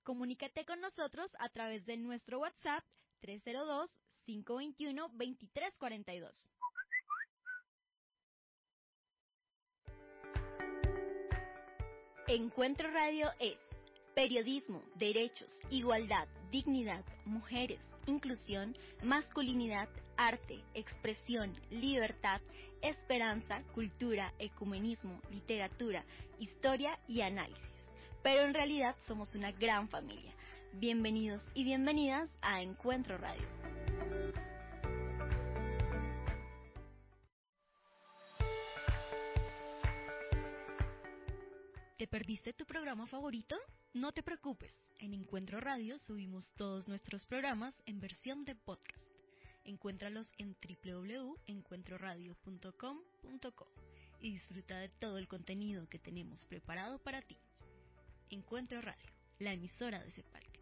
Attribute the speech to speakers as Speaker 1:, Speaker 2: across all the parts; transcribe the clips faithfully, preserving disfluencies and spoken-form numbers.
Speaker 1: Comunícate con nosotros a través de nuestro WhatsApp tres cero dos, cinco dos uno, dos tres cuatro dos. Encuentro Radio es periodismo, derechos, igualdad, dignidad, mujeres, inclusión, masculinidad, arte, expresión, libertad, esperanza, cultura, ecumenismo, literatura, historia y análisis. Pero en realidad somos una gran familia. Bienvenidos y bienvenidas a Encuentro Radio. ¿Te perdiste tu programa favorito? No te preocupes, en Encuentro Radio subimos todos nuestros programas en versión de podcast. Encuéntralos en doble u doble u doble u punto encuentro radio punto com punto co y disfruta de todo el contenido que tenemos preparado para ti. Encuentro Radio, la emisora de Cepalc.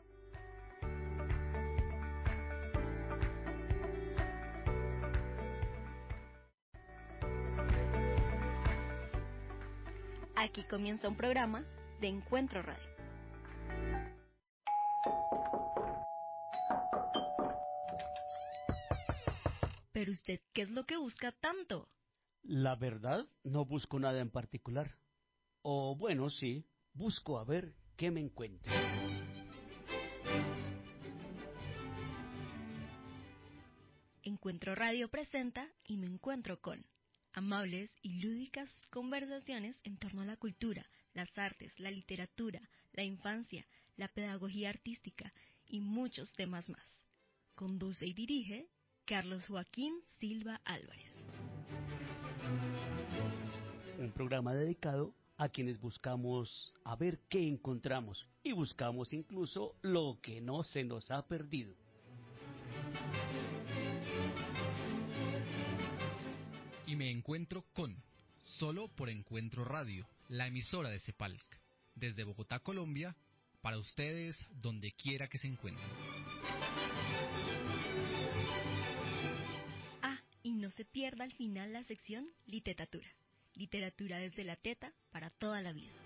Speaker 1: Aquí comienza un programa de Encuentro Radio. Pero usted, ¿qué es lo que busca tanto?
Speaker 2: La verdad, no busco nada en particular. O bueno, sí, busco a ver qué me encuentro.
Speaker 1: Encuentro Radio presenta Y me encuentro con amables y lúdicas conversaciones en torno a la cultura, las artes, la literatura, la infancia, la pedagogía artística y muchos temas más. Conduce y dirige Carlos Joaquín Silva Álvarez.
Speaker 2: Un programa dedicado a quienes buscamos a ver qué encontramos y buscamos incluso lo que no se nos ha perdido.
Speaker 3: Y me encuentro con, solo por Encuentro Radio, la emisora de Cepalc, desde Bogotá, Colombia, para ustedes donde quiera que se encuentren.
Speaker 1: Ah, y no se pierda al final la sección Literatura. Literatura desde la teta para toda la vida.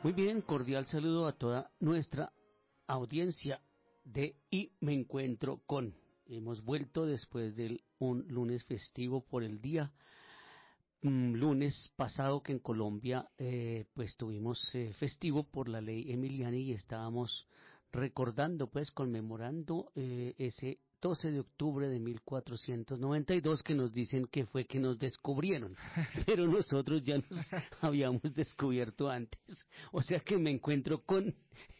Speaker 2: Muy bien, cordial saludo a toda nuestra audiencia de Y Me Encuentro Con. Hemos vuelto después de un lunes festivo por el día mm, lunes pasado que en Colombia eh, pues tuvimos eh, festivo por la ley Emiliani y estábamos recordando pues conmemorando eh, ese doce de octubre de mil cuatrocientos noventa y dos que nos dicen que fue que nos descubrieron, pero nosotros ya nos habíamos descubierto antes, o sea que me encuentro con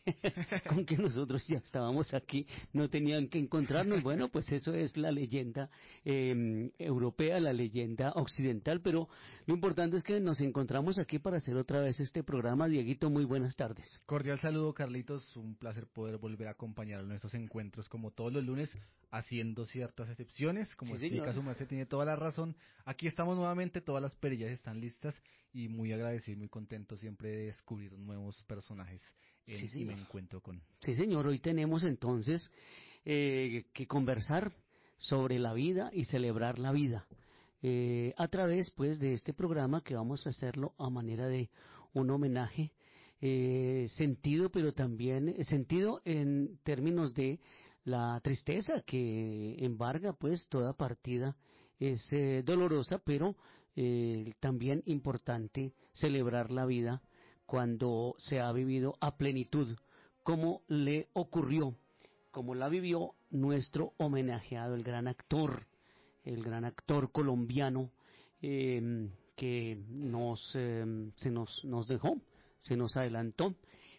Speaker 2: con que nosotros ya estábamos aquí, no tenían que encontrarnos. Bueno, pues eso es la leyenda eh, europea, la leyenda occidental, pero lo importante es que nos encontramos aquí para hacer otra vez este programa. Dieguito, muy buenas tardes.
Speaker 3: Cordial saludo, Carlitos, un placer poder volver a acompañar en estos encuentros como todos los lunes, haciendo ciertas excepciones, como
Speaker 2: Sí,
Speaker 3: explica
Speaker 2: señor.
Speaker 3: su merced, tiene toda la razón. Aquí estamos nuevamente, todas las perillas están listas y muy agradecido y muy contento siempre de descubrir nuevos personajes en
Speaker 2: Sí,
Speaker 3: Y Me
Speaker 2: señor.
Speaker 3: Encuentro Con.
Speaker 2: Sí, señor, hoy tenemos entonces eh, que conversar sobre la vida y celebrar la vida eh, a través pues de este programa que vamos a hacerlo a manera de un homenaje eh, sentido, pero también eh, sentido en términos de la tristeza que embarga pues toda partida es eh, dolorosa, pero eh, también importante celebrar la vida cuando se ha vivido a plenitud, como le ocurrió, como la vivió nuestro homenajeado, el gran actor, el gran actor colombiano eh, que nos, eh, se nos, nos dejó, se nos adelantó,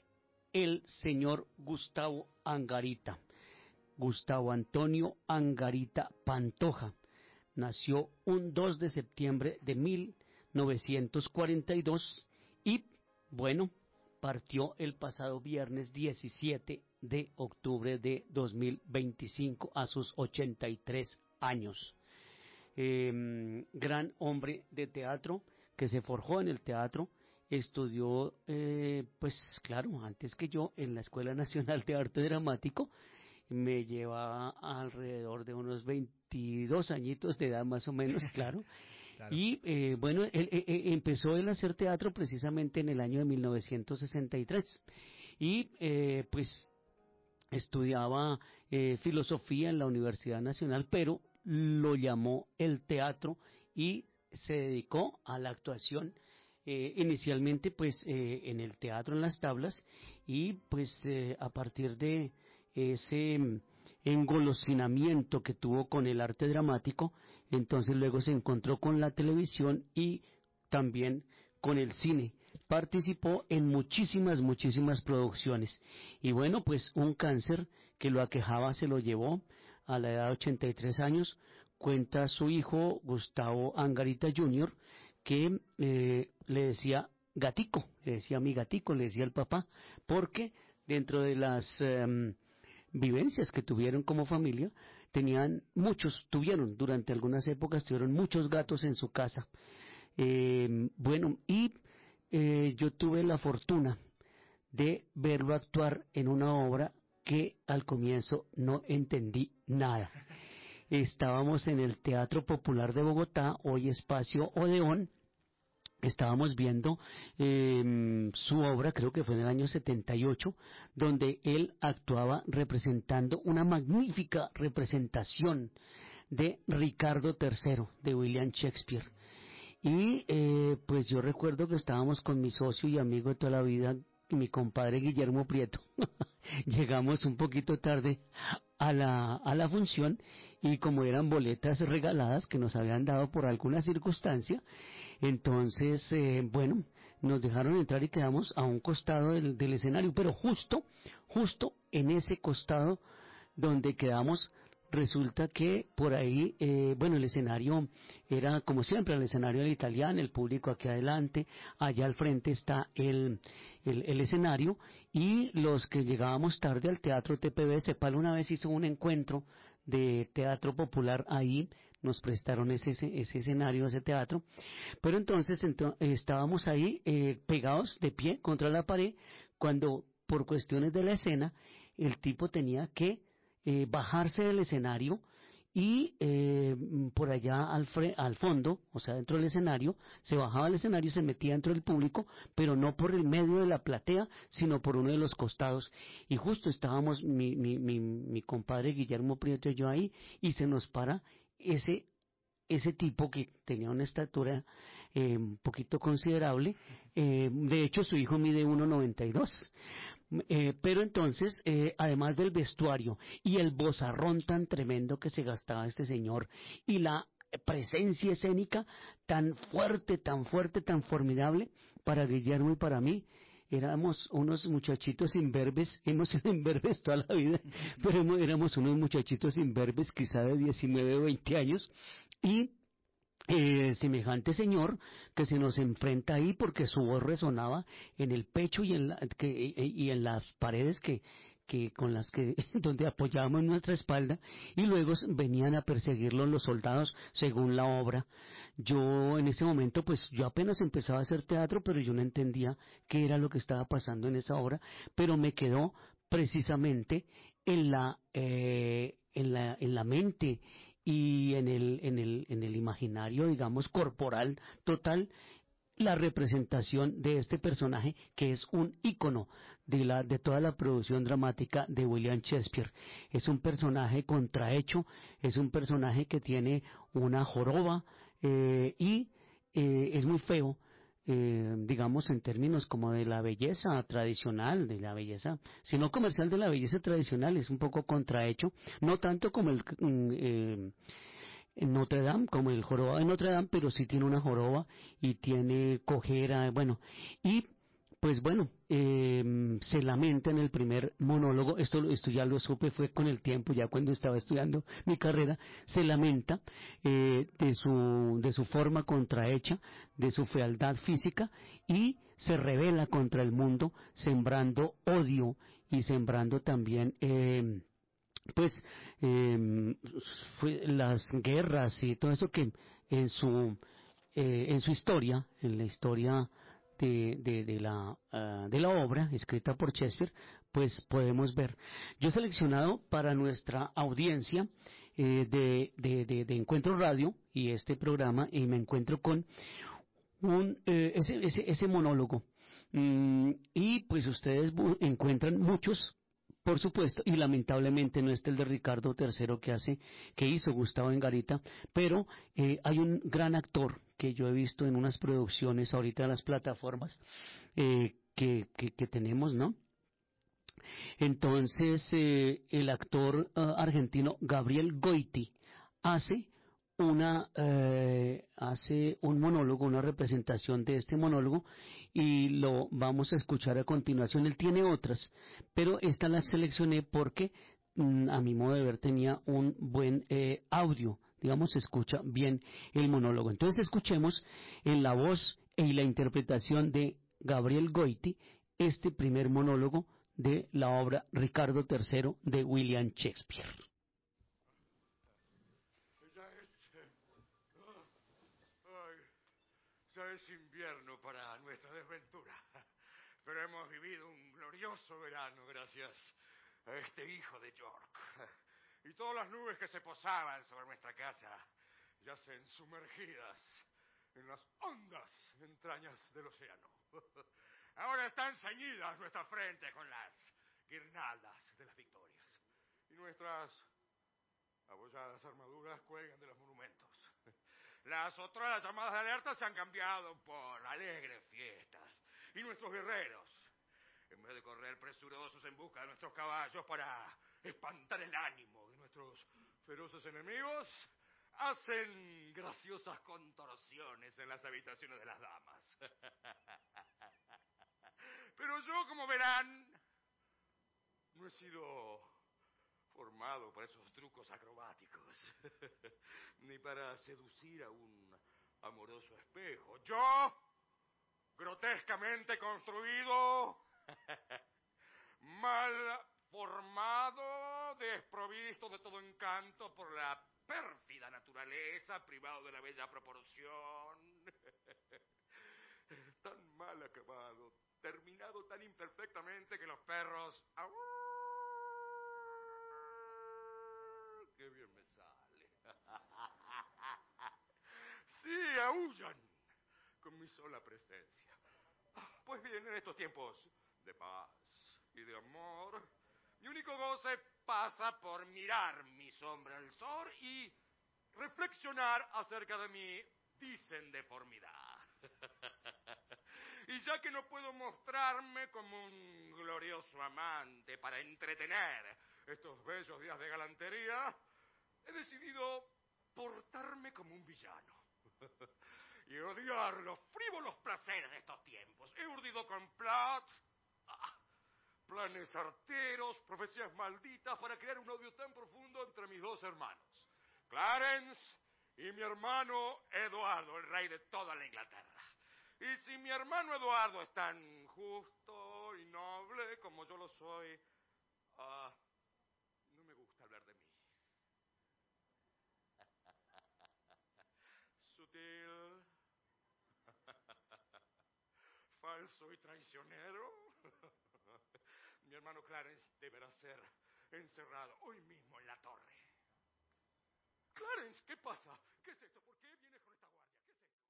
Speaker 2: el señor Gustavo Angarita, Gustavo Antonio Angarita Pantoja. Nació un dos de septiembre de mil novecientos cuarenta y dos y, bueno, partió el pasado viernes diecisiete de octubre de dos mil veinticinco a sus ochenta y tres años. Eh, gran hombre de teatro que se forjó en el teatro, estudió, eh, pues claro, antes que yo en la Escuela Nacional de Arte Dramático. Me lleva alrededor de unos veintidós añitos de edad más o menos, claro.
Speaker 3: Claro.
Speaker 2: Y eh, bueno, él, eh, eh, empezó él a hacer teatro precisamente en el año de mil novecientos sesenta y tres. Y eh, pues estudiaba eh, filosofía en la Universidad Nacional, pero lo llamó el teatro y se dedicó a la actuación. Eh, inicialmente pues eh, en el teatro en las tablas y pues eh, a partir de ese mm, engolosinamiento que tuvo con el arte dramático, entonces luego se encontró con la televisión y también con el cine. Participó en muchísimas, muchísimas producciones. Y bueno, pues un cáncer que lo aquejaba se lo llevó a la edad de ochenta y tres años. Cuenta su hijo Gustavo Angarita junior que eh, le decía gatico, le decía mi gatico, le decía el papá, porque dentro de las eh, vivencias que tuvieron como familia, tenían muchos, tuvieron durante algunas épocas, tuvieron muchos gatos en su casa. Eh, bueno, y eh, yo tuve la fortuna de verlo actuar en una obra que al comienzo no entendí nada. Estábamos en el Teatro Popular de Bogotá, hoy Espacio Odeón. Estábamos viendo eh, su obra, creo que fue en el año setenta y ocho, donde él actuaba representando una magnífica representación de Ricardo tercero, de William Shakespeare. Y eh, pues yo recuerdo que estábamos con mi socio y amigo de toda la vida, mi compadre Guillermo Prieto. Llegamos un poquito tarde a la, a la función y como eran boletas regaladas que nos habían dado por alguna circunstancia, entonces, eh, bueno, nos dejaron entrar y quedamos a un costado del, del escenario, pero justo, justo en ese costado donde quedamos, resulta que por ahí, eh, bueno, el escenario era como siempre, el escenario del italiano, el público aquí adelante, allá al frente está el, el, el escenario, y los que llegábamos tarde al Teatro T P B, Cepal una vez hizo un encuentro de teatro popular ahí, nos prestaron ese, ese, ese escenario, ese teatro, pero entonces ento, eh, estábamos ahí eh, pegados de pie contra la pared, cuando por cuestiones de la escena, el tipo tenía que eh, bajarse del escenario y eh, por allá al, fre al fondo, o sea, dentro del escenario, se bajaba del escenario y se metía dentro del público, pero no por el medio de la platea, sino por uno de los costados. Y justo estábamos mi, mi, mi, mi compadre Guillermo Prieto y yo ahí, y se nos para ese ese tipo que tenía una estatura eh, un poquito considerable, eh, de hecho su hijo mide uno noventa y dos, eh, pero entonces, eh, además del vestuario y el vozarrón tan tremendo que se gastaba este señor, y la presencia escénica tan fuerte, tan fuerte, tan formidable, para Guillermo y para mí, éramos unos muchachitos imberbes, hemos sido imberbes toda la vida, pero éramos unos muchachitos imberbes, quizá de diecinueve o veinte años, y eh, semejante señor que se nos enfrenta ahí porque su voz resonaba en el pecho y en, la, que, y en las paredes que, que con las que donde apoyábamos nuestra espalda, y luego venían a perseguirlo los soldados según la obra. Yo en ese momento pues yo apenas empezaba a hacer teatro, pero yo no entendía qué era lo que estaba pasando en esa obra, pero me quedó precisamente en la eh, en la en la mente y en el en el en el imaginario, digamos, corporal total, la representación de este personaje que es un ícono de la de toda la producción dramática de William Shakespeare. Es un personaje contrahecho, es un personaje que tiene una joroba eh, y eh, es muy feo, eh, digamos en términos como de la belleza tradicional, de la belleza, sino comercial, de la belleza tradicional, es un poco contrahecho, no tanto como el mm, eh, en Notre Dame, como el jorobado de Notre Dame, pero sí tiene una joroba y tiene cojera, bueno, y pues bueno, eh, se lamenta en el primer monólogo, esto, esto ya lo supe, fue con el tiempo, ya cuando estaba estudiando mi carrera, se lamenta eh, de su, de su forma contrahecha, de su fealdad física, y se rebela contra el mundo, sembrando odio y sembrando también eh, pues eh, fue las guerras y todo eso que en su eh, en su historia, en la historia de, de, de la uh, de la obra escrita por Shakespeare, pues podemos ver. Yo he seleccionado para nuestra audiencia eh, de, de, de, de Encuentro Radio y este programa, y me encuentro con un eh, ese, ese ese monólogo, mm, y pues ustedes encuentran muchos, por supuesto, y lamentablemente no está el de Ricardo tercero que hace, que hizo Gustavo Engarita, pero eh, hay un gran actor que yo he visto en unas producciones ahorita en las plataformas eh, que, que, que tenemos, ¿no? Entonces, eh, el actor uh, argentino Gabriel Goiti hace una eh, hace un monólogo, una representación de este monólogo, y lo vamos a escuchar a continuación. Él tiene otras, pero esta la seleccioné porque mm, a mi modo de ver tenía un buen eh, audio, digamos, se escucha bien el monólogo. Entonces escuchemos en la voz y la interpretación de Gabriel Goiti este primer monólogo de la obra Ricardo tercero de William Shakespeare.
Speaker 4: Ya es invierno para nuestra desventura, pero hemos vivido un glorioso verano gracias a este hijo de York. Y todas las nubes que se posaban sobre nuestra casa yacen sumergidas en las hondas entrañas del océano. Ahora están ceñidas nuestras frentes con las guirnaldas de las victorias, y nuestras abolladas armaduras cuelgan de los monumentos. Las otras llamadas de alerta se han cambiado por alegres fiestas, y nuestros guerreros, en vez de correr presurosos en busca de nuestros caballos para espantar el ánimo de nuestros feroces enemigos, hacen graciosas contorsiones en las habitaciones de las damas. Pero yo, como verán, no he sido formado para esos trucos acrobáticos, ni para seducir a un amoroso espejo. Yo, grotescamente construido, mal formado, desprovisto de todo encanto por la pérfida naturaleza, privado de la bella proporción, tan mal acabado, terminado tan imperfectamente que los perros... ¡Qué bien me sale! maullan con mi sola presencia. Pues bien, en estos tiempos de paz y de amor, mi único goce pasa por mirar mi sombra al sol y reflexionar acerca de mi, dicen, deformidad. Y ya que no puedo mostrarme como un glorioso amante para entretener estos bellos días de galantería, he decidido portarme como un villano y odiar los frívolos placeres de estos tiempos. He urdido complot, ah, planes arteros, profecías malditas para crear un odio tan profundo entre mis dos hermanos, Clarence y mi hermano Eduardo, el rey de toda la Inglaterra. Y si mi hermano Eduardo es tan justo y noble como yo lo soy, uh, no me gusta hablar de mí. Sutil, falso y traicionero. Mi hermano Clarence deberá ser encerrado hoy mismo en la torre. Clarence, ¿qué pasa? ¿Qué es esto? ¿Por qué vienes con esta guardia? ¿Qué es esto?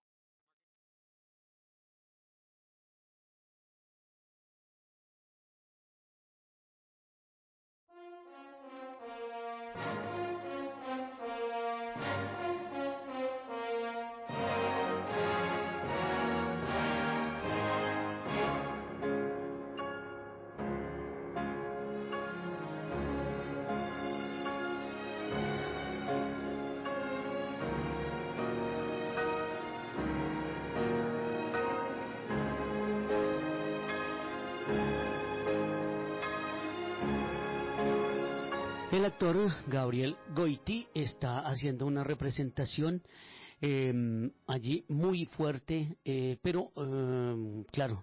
Speaker 2: El actor Gabriel Goiti está haciendo una representación eh, allí muy fuerte, eh, pero eh, claro,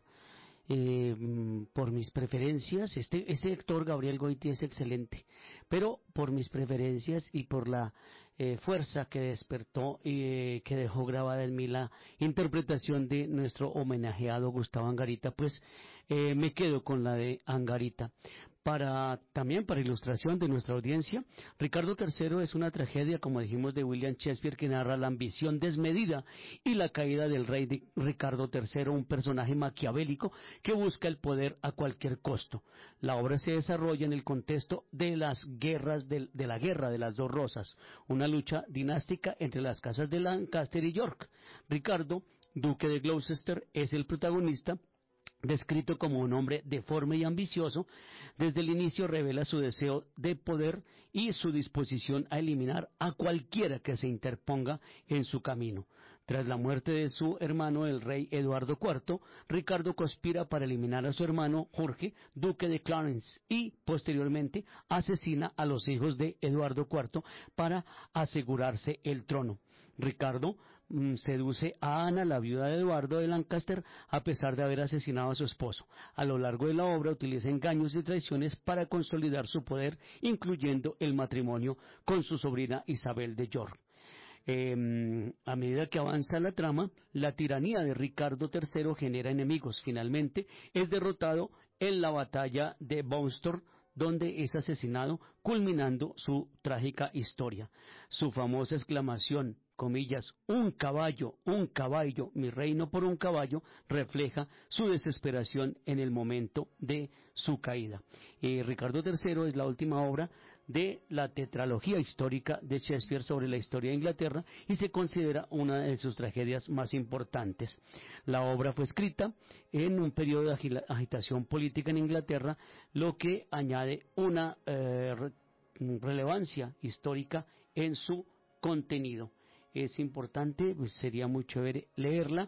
Speaker 2: eh, por mis preferencias, este, este actor Gabriel Goiti es excelente, pero por mis preferencias y por la eh, fuerza que despertó y eh, que dejó grabada en mí la interpretación de nuestro homenajeado Gustavo Angarita, pues eh, me quedo con la de Angarita. Para, también para ilustración de nuestra audiencia, Ricardo tercero es una tragedia, como dijimos, de William Shakespeare, que narra la ambición desmedida y la caída del rey de Ricardo tercero, un personaje maquiavélico que busca el poder a cualquier costo. La obra se desarrolla en el contexto de las guerras de, de la guerra de las dos rosas, una lucha dinástica entre las casas de Lancaster y York. Ricardo, duque de Gloucester, es el protagonista, descrito como un hombre deforme y ambicioso. Desde el inicio revela su deseo de poder y su disposición a eliminar a cualquiera que se interponga en su camino. Tras la muerte de su hermano, el rey Eduardo cuarto, Ricardo conspira para eliminar a su hermano Jorge, duque de Clarence, y posteriormente asesina a los hijos de Eduardo cuarto para asegurarse el trono. Ricardo mmm, seduce a Ana, la viuda de Eduardo de Lancaster, a pesar de haber asesinado a su esposo. A lo largo de la obra utiliza engaños y traiciones para consolidar su poder, incluyendo el matrimonio con su sobrina Isabel de York. Eh, a medida que avanza la trama, la tiranía de Ricardo tercero genera enemigos. Finalmente es derrotado en la batalla de Boston, donde es asesinado, culminando su trágica historia. Su famosa exclamación, comillas, un caballo, un caballo, mi reino por un caballo, refleja su desesperación en el momento de su caída. Eh, Ricardo tercero es la última obra de la tetralogía histórica de Shakespeare sobre la historia de Inglaterra y se considera una de sus tragedias más importantes. La obra fue escrita en un periodo de agitación política en Inglaterra, lo que añade una eh, re relevancia histórica en su contenido. Es importante, pues sería muy chévere leerla,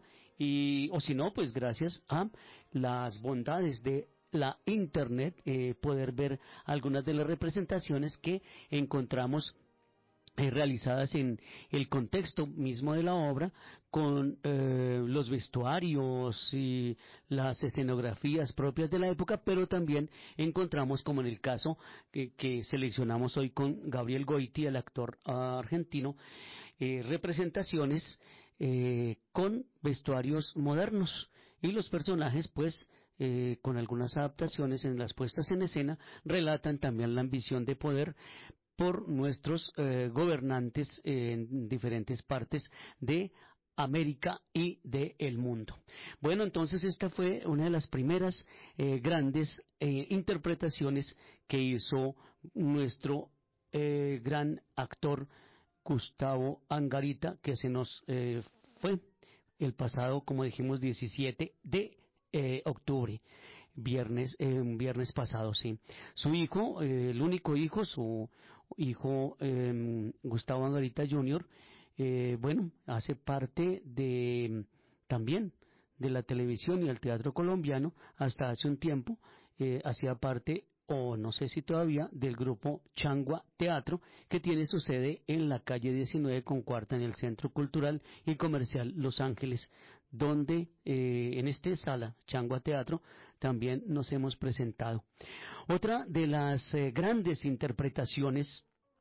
Speaker 2: y o si no, pues gracias a las bondades de la internet, eh, poder ver algunas de las representaciones que encontramos eh, realizadas en el contexto mismo de la obra, con eh, los vestuarios y las escenografías propias de la época, pero también encontramos, como en el caso que, que seleccionamos hoy con Gabriel Goiti, el actor uh, argentino, eh, representaciones eh, con vestuarios modernos, y los personajes, pues, Eh, con algunas adaptaciones en las puestas en escena, relatan también la ambición de poder por nuestros eh, gobernantes eh, en diferentes partes de América y del mundo. Bueno, entonces esta fue una de las primeras eh, grandes eh, interpretaciones que hizo nuestro eh, gran actor Gustavo Angarita, que se nos eh, fue el pasado, como dijimos, diecisiete de eh, octubre, viernes, eh, viernes pasado, sí. Su hijo, eh, el único hijo, su hijo eh, Gustavo Angarita junior, Eh, bueno, hace parte de también de la televisión y el teatro colombiano. Hasta hace un tiempo eh, hacía parte, o no sé si todavía, del grupo Changua Teatro, que tiene su sede en la calle diecinueve con cuarta en el Centro Cultural y Comercial Los Ángeles, donde eh, en esta sala Changua Teatro también nos hemos presentado. Otra de las eh, grandes interpretaciones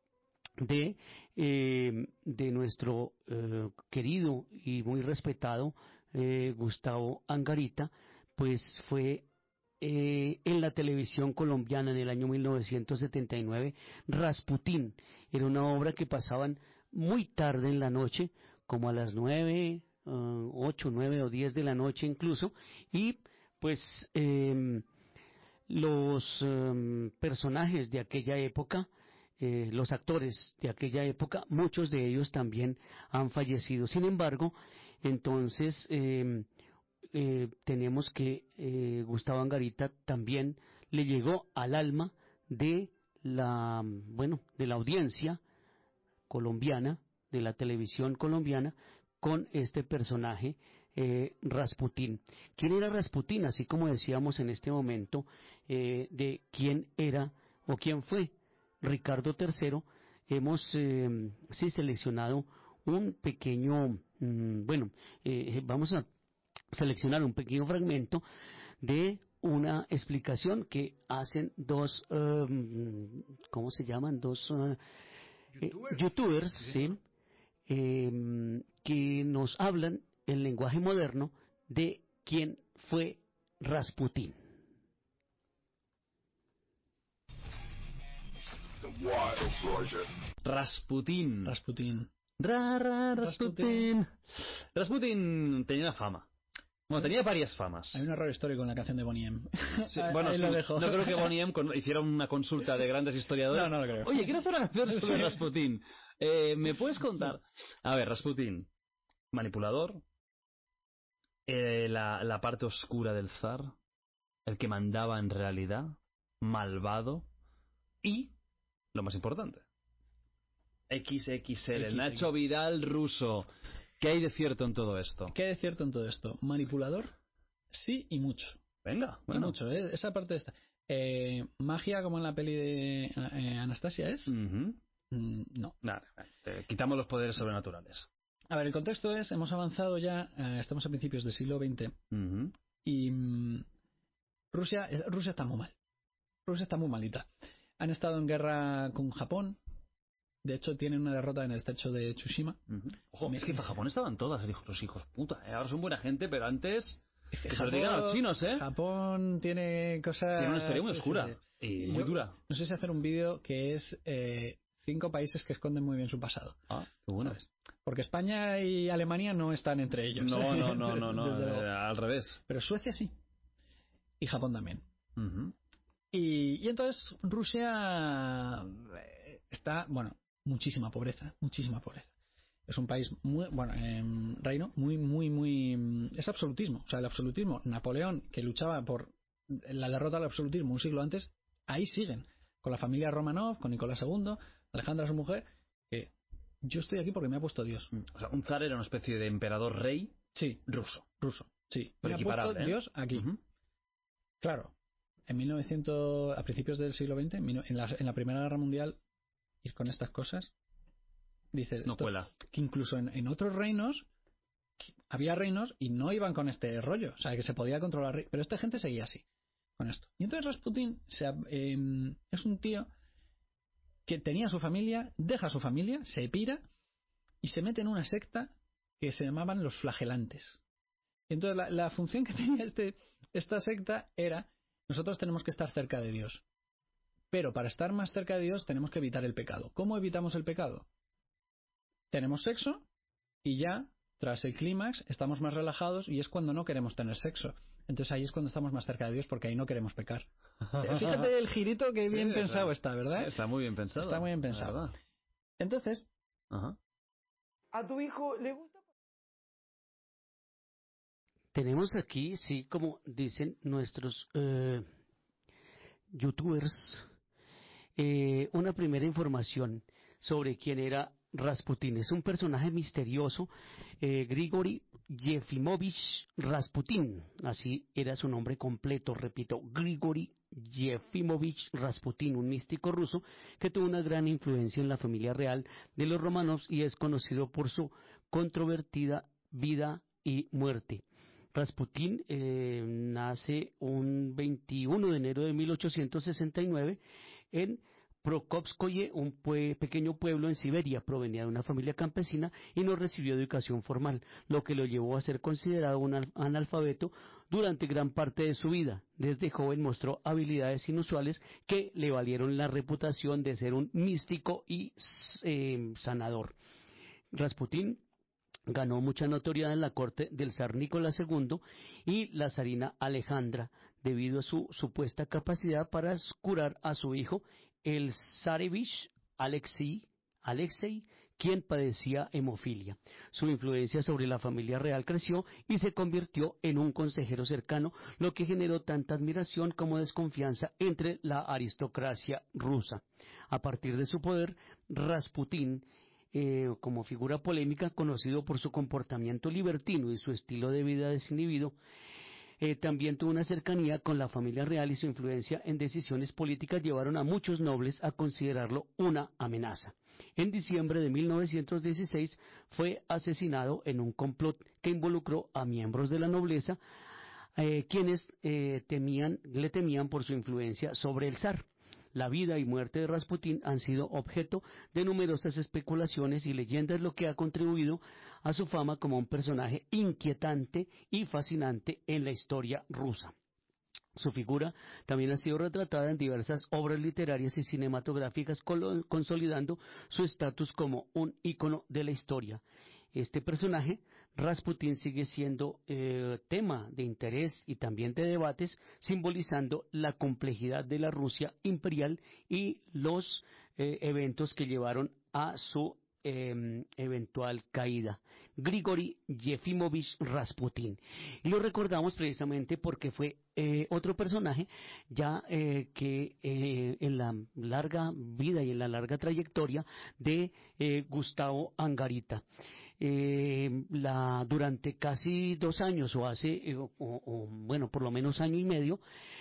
Speaker 2: de eh, de nuestro eh, querido y muy respetado eh, Gustavo Angarita, pues fue eh, en la televisión colombiana en el año mil novecientos setenta y nueve, Rasputín. Era una obra que pasaban muy tarde en la noche, como a las nueve, uh, ocho, nueve o diez de la noche incluso, y pues eh, los eh, personajes de aquella época, Eh, los actores de aquella época, muchos de ellos también han fallecido. Sin embargo, entonces eh, eh, tenemos que eh, Gustavo Angarita también le llegó al alma de la, bueno, de la audiencia colombiana, de la televisión colombiana, con este personaje eh, Rasputín. ¿Quién era Rasputín? Así como decíamos en este momento eh, de quién era o quién fue Ricardo tercero, hemos eh, sí seleccionado un pequeño, mmm, bueno, eh, vamos a seleccionar un pequeño fragmento de una explicación que hacen dos, um, ¿cómo se llaman? Dos uh,
Speaker 5: youtubers,
Speaker 2: eh, youtubers sí, eh, que nos hablan en lenguaje moderno de quién fue Rasputín.
Speaker 5: Rasputín.
Speaker 6: Rasputín.
Speaker 5: Ra, ra, Rasputín. Rasputín tenía una fama. Bueno, tenía varias famas.
Speaker 6: Hay un error histórico en la canción de Boney M.
Speaker 5: Sí, bueno, sí, no creo que Boney M con, hiciera una consulta de grandes historiadores.
Speaker 6: No, no lo creo.
Speaker 5: Oye, quiero hacer una canción sobre Rasputín. Eh, ¿Me puedes contar? A ver, Rasputín, manipulador, eh, la, la parte oscura del zar, el que mandaba en realidad, malvado y, lo más importante, equis equis ele, el Nacho Vidal ruso. ¿Qué hay de cierto en todo esto?
Speaker 6: ¿Qué hay de cierto en todo esto? Manipulador, sí y mucho.
Speaker 5: Venga, bueno.
Speaker 6: Y mucho, ¿eh? Esa parte está. Eh, magia, como en la peli de eh, Anastasia, ¿es?
Speaker 5: Uh-huh.
Speaker 6: Mm, no.
Speaker 5: Nada, eh, quitamos los poderes sobrenaturales.
Speaker 6: A ver, el contexto es, hemos avanzado ya, eh, estamos a principios del siglo veinte,
Speaker 5: Uh-huh.
Speaker 6: y mm, Rusia, Rusia está muy mal. Rusia está muy malita. Han estado en guerra con Japón. De hecho, tienen una derrota en el estrecho de Tsushima.
Speaker 5: Uh-huh. Ojo, es que en Japón estaban todas, dijo, los hijos puta. ¿eh? Ahora son buena gente, pero antes... Es que, que Japón, se lo digan a los chinos, ¿eh?
Speaker 6: Japón tiene cosas...
Speaker 5: Tiene una historia muy oscura. Sí, sí. Y muy
Speaker 6: Yo,
Speaker 5: dura.
Speaker 6: No sé si hacer un vídeo que es eh, cinco países que esconden muy bien su pasado.
Speaker 5: Ah, qué bueno. ¿Sabes?
Speaker 6: Porque España y Alemania no están entre ellos.
Speaker 5: No, no, no, no, no eh, al revés.
Speaker 6: Pero Suecia sí. Y Japón también.
Speaker 5: Uh-huh.
Speaker 6: Y, y entonces Rusia está, bueno, muchísima pobreza, muchísima pobreza. Es un país muy, bueno, eh, reino muy, muy, muy... Es absolutismo. O sea, el absolutismo, Napoleón, que luchaba por la derrota del absolutismo un siglo antes, ahí siguen. Con la familia Romanov, con Nicolás segundo, Alejandra su mujer, que yo estoy aquí porque me ha puesto Dios.
Speaker 5: O sea, un zar era una especie de emperador rey.
Speaker 6: Sí.
Speaker 5: Ruso.
Speaker 6: Ruso, sí.
Speaker 5: Pero
Speaker 6: me ha puesto
Speaker 5: ¿eh?
Speaker 6: Dios aquí. Uh-huh. Claro. En mil novecientos, a principios del siglo veinte, en la, en la Primera Guerra Mundial, ir con estas cosas, dices,
Speaker 5: no
Speaker 6: esto,
Speaker 5: cuela.
Speaker 6: Que incluso en, en otros reinos había reinos y no iban con este rollo, o sea, que se podía controlar, pero esta gente seguía así, con esto. Y entonces Rasputín se, eh, es un tío que tenía su familia, deja su familia, se pira y se mete en una secta que se llamaban los flagelantes. Y entonces la, la función que tenía este, esta secta era: nosotros tenemos que estar cerca de Dios, pero para estar más cerca de Dios tenemos que evitar el pecado. ¿Cómo evitamos el pecado? Tenemos sexo y ya tras el clímax estamos más relajados y es cuando no queremos tener sexo. Entonces ahí es cuando estamos más cerca de Dios porque ahí no queremos pecar. Fíjate el girito que bien sí, pensado está, ¿verdad?
Speaker 5: Está muy bien pensado.
Speaker 6: Está muy bien pensado. Entonces,
Speaker 5: Ajá.
Speaker 7: a tu hijo le gusta.
Speaker 2: Tenemos aquí, sí, como dicen nuestros eh, youtubers, eh, una primera información sobre quién era Rasputín. Es un personaje misterioso, eh, Grigori Yefimovich Rasputín, así era su nombre completo, repito, Grigori Yefimovich Rasputín, un místico ruso que tuvo una gran influencia en la familia real de los Romanovs y es conocido por su controvertida vida y muerte. Rasputín eh, nace un veintiuno de enero de mil ochocientos sesenta y nueve en Prokopskoye, un pue- pequeño pueblo en Siberia. Provenía de una familia campesina y no recibió educación formal, lo que lo llevó a ser considerado un al- analfabeto durante gran parte de su vida. Desde joven mostró habilidades inusuales que le valieron la reputación de ser un místico y eh, sanador. Rasputín ganó mucha notoriedad en la corte del zar Nicolás segundo y la zarina Alejandra, debido a su supuesta capacidad para curar a su hijo, el zarevich Alexei, Alexei, quien padecía hemofilia. Su influencia sobre la familia real creció y se convirtió en un consejero cercano, lo que generó tanta admiración como desconfianza entre la aristocracia rusa. A partir de su poder, Rasputín, Eh, como figura polémica, conocido por su comportamiento libertino y su estilo de vida desinhibido, eh, también tuvo una cercanía con la familia real y su influencia en decisiones políticas llevaron a muchos nobles a considerarlo una amenaza. En diciembre de mil novecientos dieciséis fue asesinado en un complot que involucró a miembros de la nobleza, eh, quienes eh, temían, le temían por su influencia sobre el zar. La vida y muerte de Rasputín han sido objeto de numerosas especulaciones y leyendas, lo que ha contribuido a su fama como un personaje inquietante y fascinante en la historia rusa. Su figura también ha sido retratada en diversas obras literarias y cinematográficas, consolidando su estatus como un ícono de la historia. Este personaje, Rasputín, sigue siendo eh, tema de interés y también de debates, simbolizando la complejidad de la Rusia imperial y los eh, eventos que llevaron a su eh, eventual caída. Grigori Yefimovich Rasputín. Y lo recordamos precisamente porque fue eh, otro personaje ya eh, que eh, en la larga vida y en la larga trayectoria de eh, Gustavo Angarita. Eh, la, durante casi dos años o hace, eh, o, o, bueno, por lo menos año y medio,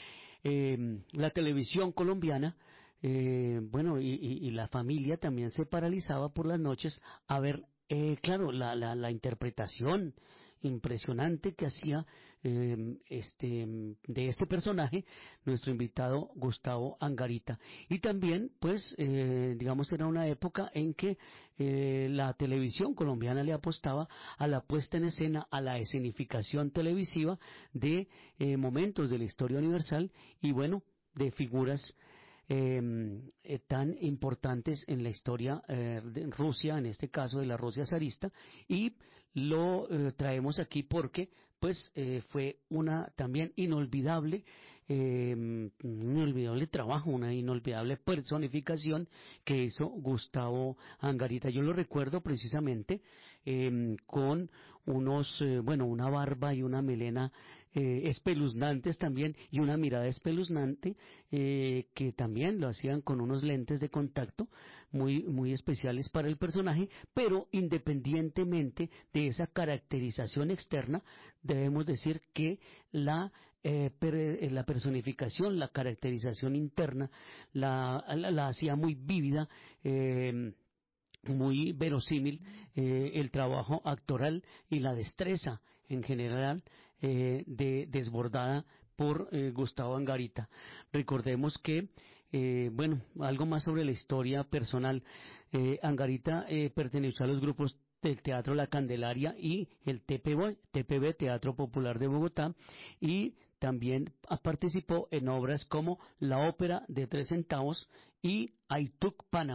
Speaker 2: eh, la televisión colombiana, eh, bueno, y, y, y la familia también se paralizaba por las noches a ver, eh, claro, la, la, la interpretación impresionante que hacía eh, este de este personaje nuestro invitado Gustavo Angarita. Y también pues eh, digamos era una época en que eh, la televisión colombiana le apostaba a la puesta en escena, a la escenificación televisiva de eh, momentos de la historia universal y bueno, de figuras Eh, eh, tan importantes en la historia eh, de Rusia, en este caso de la Rusia zarista, y lo eh, traemos aquí porque pues eh, fue una también inolvidable eh, un inolvidable trabajo, una inolvidable personificación que hizo Gustavo Angarita. Yo lo recuerdo precisamente eh, con unos, eh, bueno, una barba y una melena eh, espeluznantes también y una mirada espeluznante eh, que también lo hacían con unos lentes de contacto muy muy especiales para el personaje, pero independientemente de esa caracterización externa, debemos decir que la eh, per, la personificación, la caracterización interna la, la, la hacía muy vívida, eh, muy verosímil eh, el trabajo actoral y la destreza en general eh, de, desbordada por eh, Gustavo Angarita. Recordemos que, eh, bueno, algo más sobre la historia personal. Eh, Angarita eh, perteneció a los grupos del Teatro La Candelaria y el T P B, T P B, Teatro Popular de Bogotá, y también participó en obras como La Ópera de Tres Centavos y Aituk Panamá,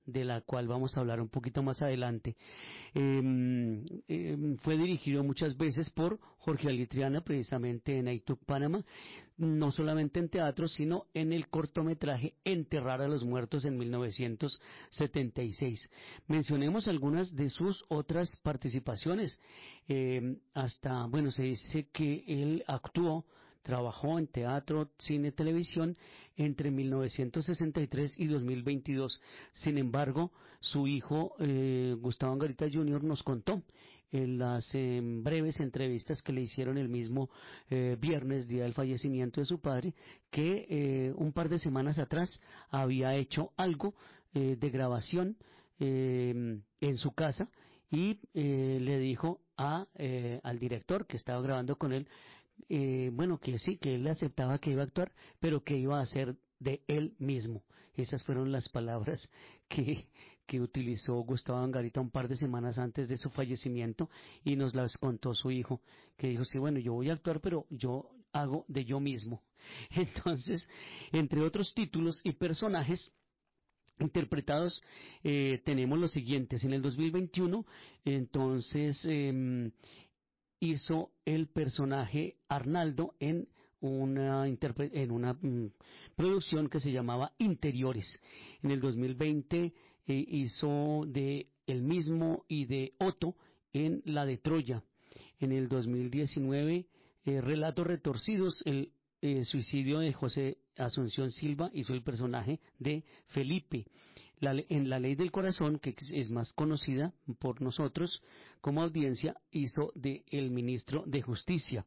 Speaker 2: de la cual vamos a hablar un poquito más adelante. Eh, eh, fue dirigido muchas veces por Jorge Alitriana, precisamente en Aituc, Panamá, no solamente en teatro, sino en el cortometraje Enterrar a los Muertos en mil novecientos setenta y seis. Mencionemos algunas de sus otras participaciones. Eh, hasta, bueno, se dice que él actuó, trabajó en teatro, cine, televisión entre mil novecientos sesenta y tres y dos mil veintidós. Sin embargo, su hijo, eh, Gustavo Angarita junior, nos contó en las eh, breves entrevistas que le hicieron el mismo eh, viernes, día del fallecimiento de su padre, que eh, un par de semanas atrás había hecho algo eh, de grabación eh, en su casa y eh, le dijo a, eh, al director que estaba grabando con él, eh, bueno, que sí, que él aceptaba que iba a actuar, pero que iba a hacer de él mismo. Esas fueron las palabras que, que utilizó Gustavo Angarita un par de semanas antes de su fallecimiento y nos las contó su hijo, que dijo, sí, bueno, yo voy a actuar, pero yo hago de yo mismo. Entonces, entre otros títulos y personajes interpretados, eh, tenemos los siguientes. En el dos mil veintiuno, entonces, eh, hizo el personaje Arnaldo en una, en una mm, producción que se llamaba Interiores. En el dos mil veinte eh, hizo de el mismo y de Otto en la de Troya. En el dos mil diecinueve, eh, Relatos Retorcidos, el eh, suicidio de José Asunción Silva, hizo el personaje de Felipe. La, en La Ley del Corazón, que es más conocida por nosotros como audiencia, hizo de el ministro de Justicia.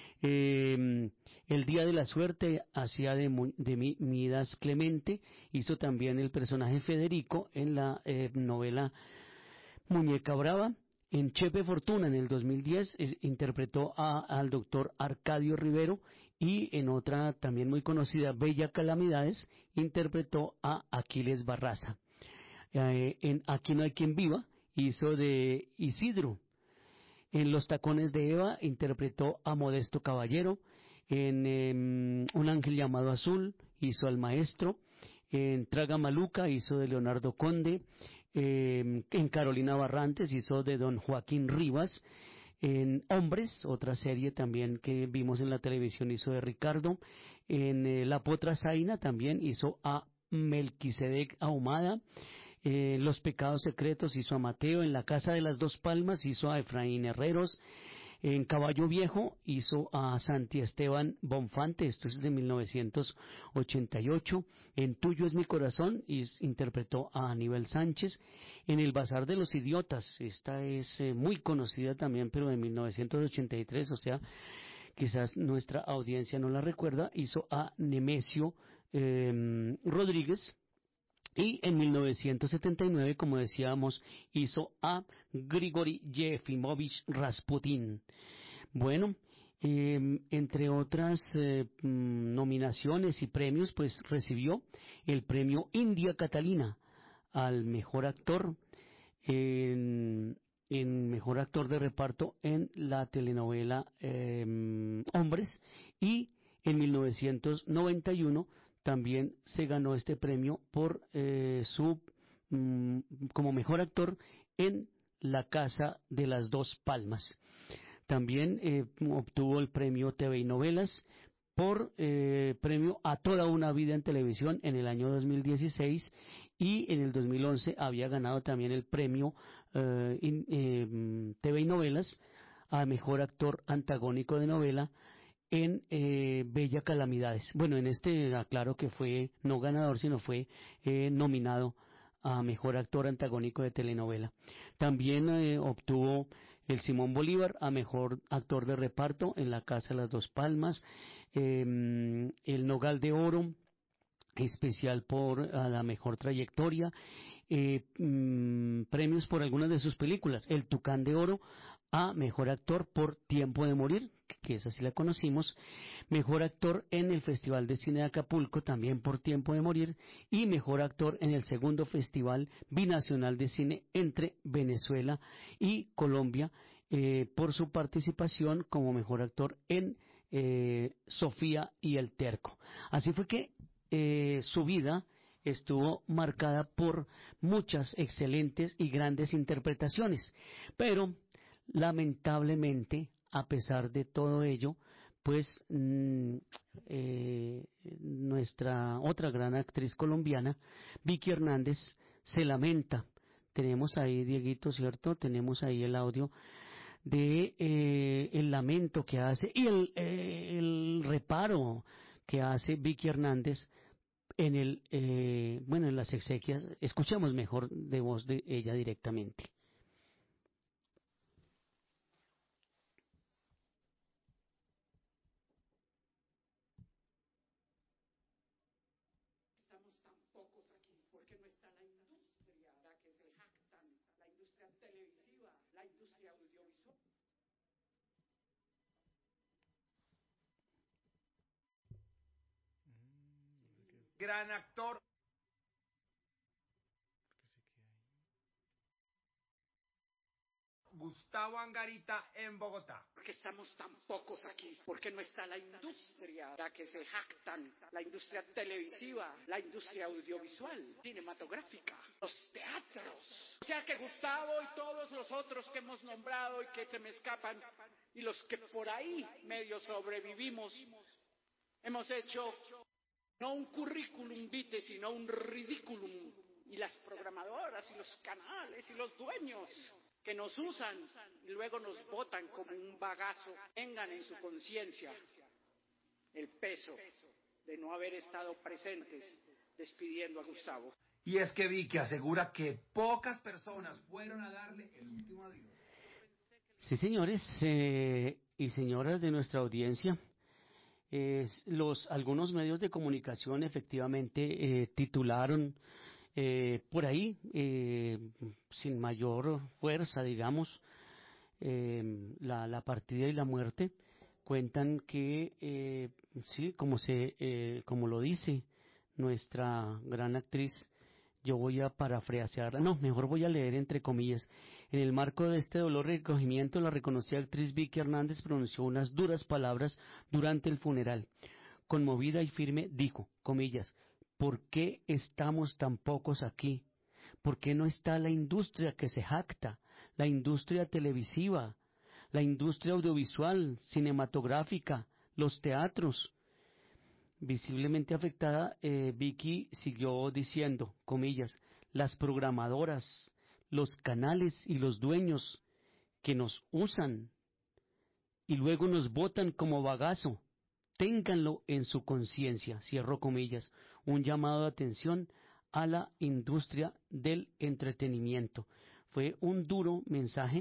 Speaker 2: Eh, el Día de la Suerte hacía de, de Midas Clemente, hizo también el personaje Federico en la eh, novela Muñeca Brava. En Chepe Fortuna, en el dos mil diez, es, interpretó a, al doctor Arcadio Rivero, y en otra también muy conocida, Bella Calamidades, interpretó a Aquiles Barraza. Eh, en Aquí no hay quien viva, hizo de Isidro. En Los Tacones de Eva, interpretó a Modesto Caballero. En eh, Un ángel llamado Azul, hizo al maestro. En Traga Maluca, hizo de Leonardo Conde. Eh, en Carolina Barrantes, hizo de don Joaquín Rivas. En Hombres, otra serie también que vimos en la televisión, hizo de Ricardo. En eh, La Potra Zaina también hizo a Melquisedec Ahumada. Eh, Los Pecados Secretos hizo a Mateo. En La Casa de las Dos Palmas hizo a Efraín Herreros. En Caballo Viejo hizo a Santi Esteban Bonfante, esto es de mil novecientos ochenta y ocho. En Tuyo es mi corazón interpretó a Aníbal Sánchez. En El Bazar de los Idiotas, esta es eh, muy conocida también, pero de mil novecientos ochenta y tres, o sea, quizás nuestra audiencia no la recuerda, hizo a Nemesio eh, Rodríguez. Y en mil novecientos setenta y nueve, como decíamos, hizo a Grigori Yefimovich Rasputin. Bueno, eh, entre otras eh, nominaciones y premios, pues recibió el premio India Catalina al mejor actor, en, en mejor actor de reparto en la telenovela eh, Hombres, y en mil novecientos noventa y uno también se ganó este premio por eh, su mm, como mejor actor en La Casa de las Dos Palmas. También eh, obtuvo el premio T V y Novelas por eh, premio a Toda una vida en televisión en el año dos mil dieciséis, y en el dos mil once había ganado también el premio eh, in, eh, T V y Novelas a mejor actor antagónico de novela en eh, Bella Calamidades. Bueno, en este aclaro que fue no ganador, sino fue eh, nominado a mejor actor antagónico de telenovela. También eh, obtuvo el Simón Bolívar a mejor actor de reparto en La Casa de las Dos Palmas, eh, el Nogal de Oro especial por a la mejor trayectoria, eh, mm, premios por algunas de sus películas, el Tucán de Oro a mejor actor por Tiempo de Morir, que esa sí la conocimos, mejor actor en el Festival de Cine de Acapulco también por Tiempo de Morir, y mejor actor en el segundo Festival Binacional de Cine entre Venezuela y Colombia eh, por su participación como mejor actor en eh, Sofía y el Terco. Así fue que eh, su vida estuvo marcada por muchas excelentes y grandes interpretaciones, pero lamentablemente, a pesar de todo ello, pues mm, eh, nuestra otra gran actriz colombiana, Vicky Hernández, se lamenta. Tenemos ahí, Dieguito, ¿cierto? Tenemos ahí el audio de eh, el lamento que hace y el, eh, el reparo que hace Vicky Hernández en el eh, bueno en las exequias. Escuchamos mejor de voz de ella directamente.
Speaker 8: Estamos tan pocos aquí porque no está la industria la que se jactan, la industria televisiva, la industria audiovisual.
Speaker 9: Gran actor. Gustavo Angarita en Bogotá.
Speaker 8: Porque estamos tan pocos aquí, porque no está la industria la que se jactan, la industria televisiva, la industria audiovisual, cinematográfica, los teatros. O sea que Gustavo y todos los otros que hemos nombrado y que se me escapan, y los que por ahí medio sobrevivimos, hemos hecho no un currículum vitae, sino un ridículum. Y las programadoras y los canales y los dueños que nos usan y luego nos botan como un bagazo, tengan en su conciencia el peso de no haber estado presentes despidiendo a Gustavo.
Speaker 9: Y es que Vicky asegura que pocas personas fueron a darle el último adiós.
Speaker 2: Sí, señores eh, y señoras de nuestra audiencia, eh, los algunos medios de comunicación efectivamente eh, titularon Eh, por ahí, eh, sin mayor fuerza, digamos, eh, la, la partida y la muerte. Cuentan que, eh, sí, como se, eh, como lo dice nuestra gran actriz, yo voy a parafrasearla, no, mejor voy a leer entre comillas. En el marco de este dolor y recogimiento, la reconocida actriz Vicky Hernández pronunció unas duras palabras durante el funeral. Conmovida y firme, dijo, comillas, ¿por qué estamos tan pocos aquí? ¿Por qué no está la industria que se jacta? La industria televisiva, la industria audiovisual, cinematográfica, los teatros. Visiblemente afectada, eh, Vicky siguió diciendo, comillas, las programadoras, los canales y los dueños que nos usan y luego nos botan como bagazo. Ténganlo en su conciencia, cierro comillas, un llamado de atención a la industria del entretenimiento. Fue un duro mensaje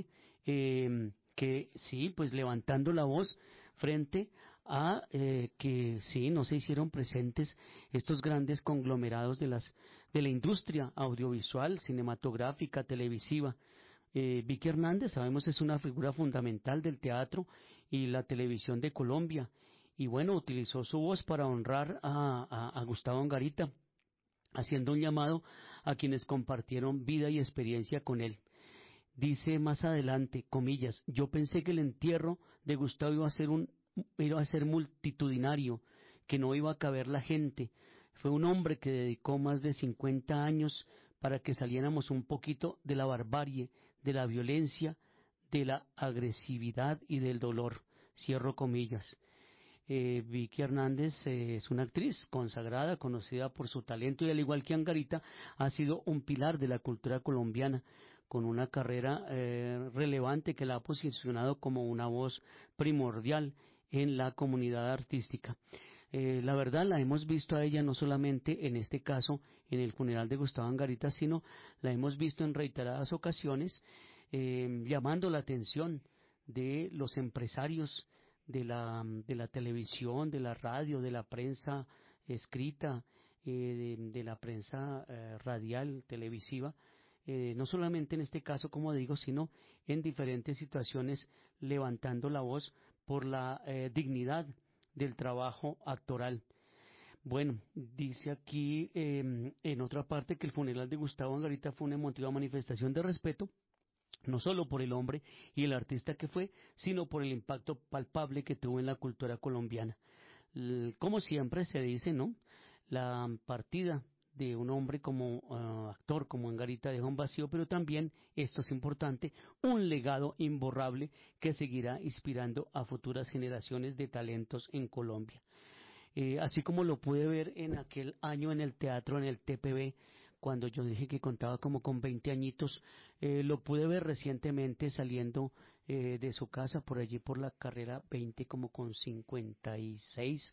Speaker 2: eh, que sí, pues levantando la voz frente a eh, que sí, no se hicieron presentes estos grandes conglomerados de las de la industria audiovisual, cinematográfica, televisiva. Eh, Vicky Hernández, sabemos, es una figura fundamental del teatro y la televisión de Colombia. Y bueno, utilizó su voz para honrar a, a, a Gustavo Angarita, haciendo un llamado a quienes compartieron vida y experiencia con él. Dice más adelante, comillas, yo pensé que el entierro de Gustavo iba a ser un, iba a ser multitudinario, que no iba a caber la gente. Fue un hombre que dedicó más de cincuenta años para que saliéramos un poquito de la barbarie, de la violencia, de la agresividad y del dolor. Cierro comillas. Eh, Vicky Hernández eh, es una actriz consagrada, conocida por su talento y al igual que Angarita ha sido un pilar de la cultura colombiana con una carrera eh, relevante que la ha posicionado como una voz primordial en la comunidad artística. Eh, la verdad la hemos visto a ella no solamente en este caso en el funeral de Gustavo Angarita, sino la hemos visto en reiteradas ocasiones eh, llamando la atención de los empresarios de la, de la televisión, de la radio, de la prensa escrita, eh, de, de la prensa eh, radial, televisiva, eh, no solamente en este caso, como digo, sino en diferentes situaciones, levantando la voz por la eh, dignidad del trabajo actoral. Bueno, dice aquí eh, en otra parte que el funeral de Gustavo Angarita fue una emotiva manifestación de respeto, no solo por el hombre y el artista que fue, sino por el impacto palpable que tuvo en la cultura colombiana. Como siempre se dice, ¿no? La partida de un hombre como uh, actor, como Angarita, deja un vacío, pero también, esto es importante, un legado imborrable que seguirá inspirando a futuras generaciones de talentos en Colombia. Eh, así como lo pude ver en aquel año en el teatro, en el T P B, cuando yo dije que contaba como con veinte añitos, eh, lo pude ver recientemente saliendo eh, de su casa por allí por la carrera veinte, como con cincuenta y seis,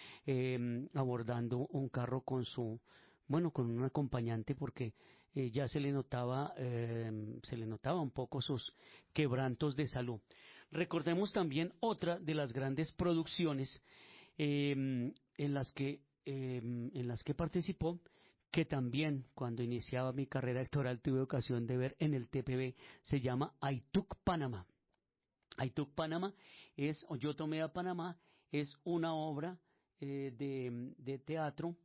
Speaker 2: eh, abordando un carro con su, bueno, con un acompañante, porque eh, ya se le notaba, eh, se le notaba un poco sus quebrantos de salud. Recordemos también otra de las grandes producciones eh, en las que eh, en las que participó, que también cuando iniciaba mi carrera actoral tuve ocasión de ver en el T P B, se llama Aituk Panamá. Aituk Panamá es, o Yo tomé a Panamá, es una obra eh, de, de teatro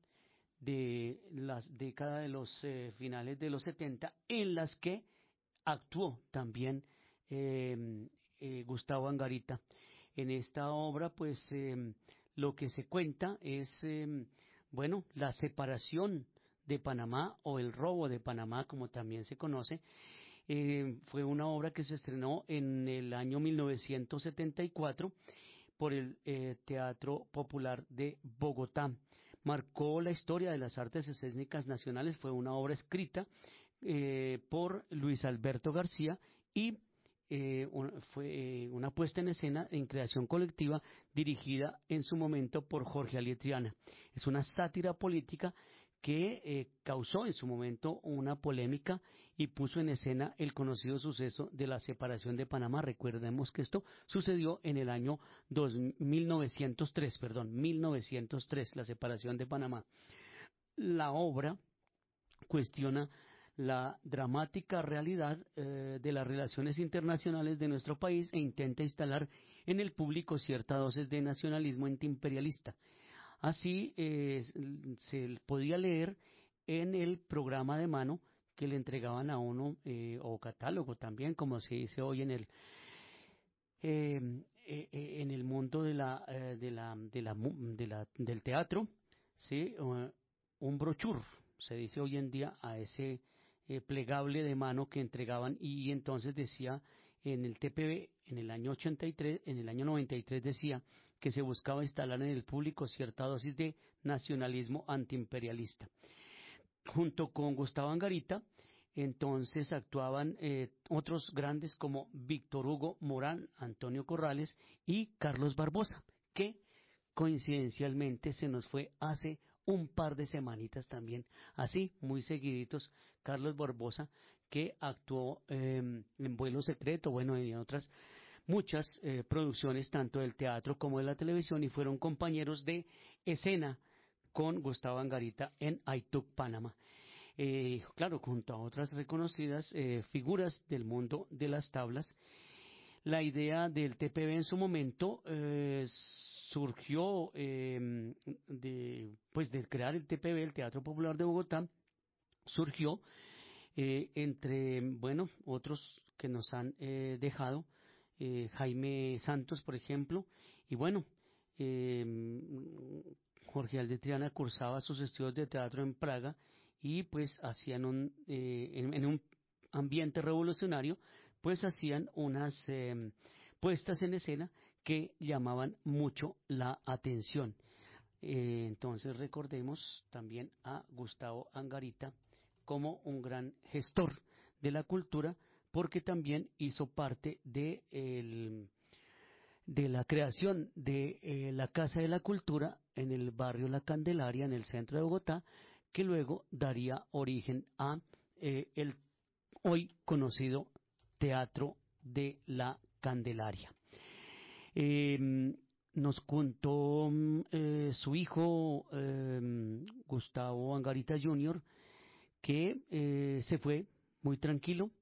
Speaker 2: de las décadas de los eh, finales de los setenta, en las que actuó también eh, eh, Gustavo Angarita. En esta obra, pues, eh, lo que se cuenta es, eh, bueno, la separación de Panamá, o el robo de Panamá, como también se conoce. Eh, fue una obra que se estrenó en el año mil novecientos setenta y cuatro por el eh, Teatro Popular de Bogotá. Marcó la historia de las artes escénicas nacionales, fue una obra escrita eh, por Luis Alberto García y eh, un, fue eh, una puesta en escena en creación colectiva dirigida en su momento por Jorge Alietriana. Es una sátira política que eh, causó en su momento una polémica y puso en escena el conocido suceso de la separación de Panamá. Recordemos que esto sucedió en el año dos, mil novecientos tres, perdón, mil novecientos tres, la separación de Panamá. La obra cuestiona la dramática realidad eh, de las relaciones internacionales de nuestro país e intenta instalar en el público cierta dosis de nacionalismo antiimperialista. Así eh, se podía leer en el programa de mano que le entregaban a uno, eh, o catálogo también, como se dice hoy en el eh, eh, en el mundo de la, eh, de la, de la, de la, del teatro, sí, uh, un brochure, se dice hoy en día, a ese eh, plegable de mano que entregaban, y entonces decía en el T P B en el año ochenta y tres, en el año noventa y tres decía que se buscaba instalar en el público cierta dosis de nacionalismo antiimperialista. Junto con Gustavo Angarita, entonces actuaban eh, otros grandes como Víctor Hugo Morán, Antonio Corrales y Carlos Barbosa, que coincidencialmente se nos fue hace un par de semanitas también, así muy seguiditos. Carlos Barbosa, que actuó eh, en Vuelo Secreto, bueno, y en otras muchas eh, producciones tanto del teatro como de la televisión, y fueron compañeros de escena con Gustavo Angarita en Aituk Panamá. Eh, claro, junto a otras reconocidas eh, figuras del mundo de las tablas. La idea del T P B en su momento eh, surgió eh, de, pues de crear el T P B, el Teatro Popular de Bogotá, surgió eh, entre, bueno, otros que nos han eh, dejado, eh, Jaime Santos, por ejemplo, y bueno, eh, Jorge Alietriana cursaba sus estudios de teatro en Praga, y pues hacían un, eh, en, en un ambiente revolucionario, pues hacían unas eh, puestas en escena que llamaban mucho la atención. Eh, entonces recordemos también a Gustavo Angarita como un gran gestor de la cultura, porque también hizo parte de, el, de la creación de eh, la Casa de la Cultura en el barrio La Candelaria, en el centro de Bogotá, que luego daría origen a eh, el hoy conocido Teatro de la Candelaria. Eh, nos contó eh, su hijo eh, Gustavo Angarita junior que eh, se fue muy tranquilo,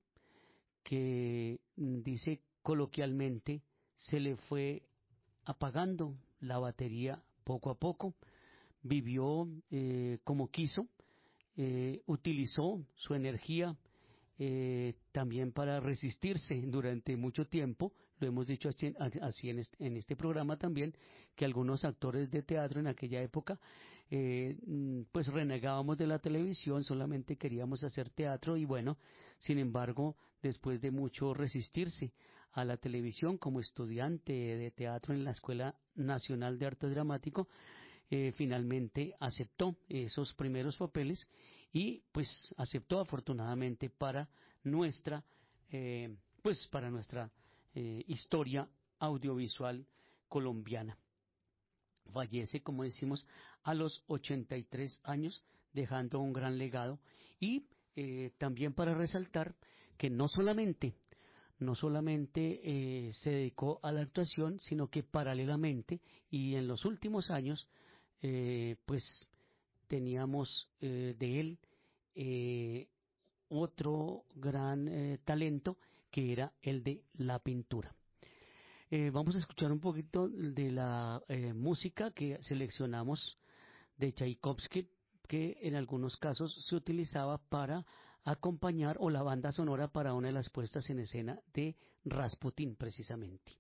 Speaker 2: que dice coloquialmente se le fue apagando la batería poco a poco, vivió eh, como quiso, eh, utilizó su energía eh, también para resistirse durante mucho tiempo, lo hemos dicho así, así en, este, en este programa también, que algunos actores de teatro en aquella época, eh, pues renegábamos de la televisión, solamente queríamos hacer teatro y bueno, sin embargo, después de mucho resistirse a la televisión como estudiante de teatro en la Escuela Nacional de Arte Dramático, eh, finalmente aceptó esos primeros papeles y pues aceptó afortunadamente para nuestra eh, pues para nuestra eh, historia audiovisual colombiana. Fallece, como decimos, a los ochenta y tres años, dejando un gran legado y eh, también para resaltar que no solamente no solamente eh, se dedicó a la actuación, sino que paralelamente y en los últimos años, eh, pues teníamos eh, de él eh, otro gran eh, talento que era el de la pintura. Eh, vamos a escuchar un poquito de la eh, música que seleccionamos de Tchaikovsky, que en algunos casos se utilizaba para acompañar o la banda sonora para una de las puestas en escena de Rasputín precisamente.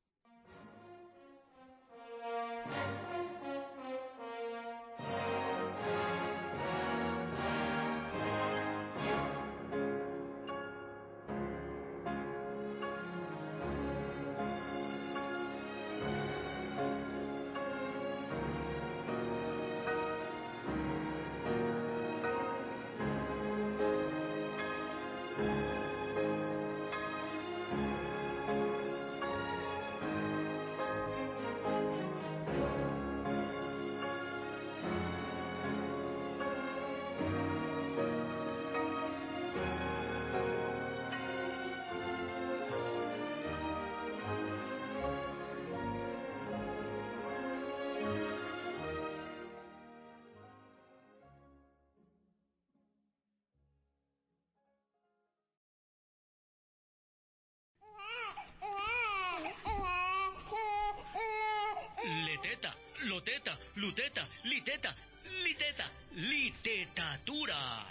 Speaker 10: Leteta, loteta, luteta, liteta, liteta, litetatura.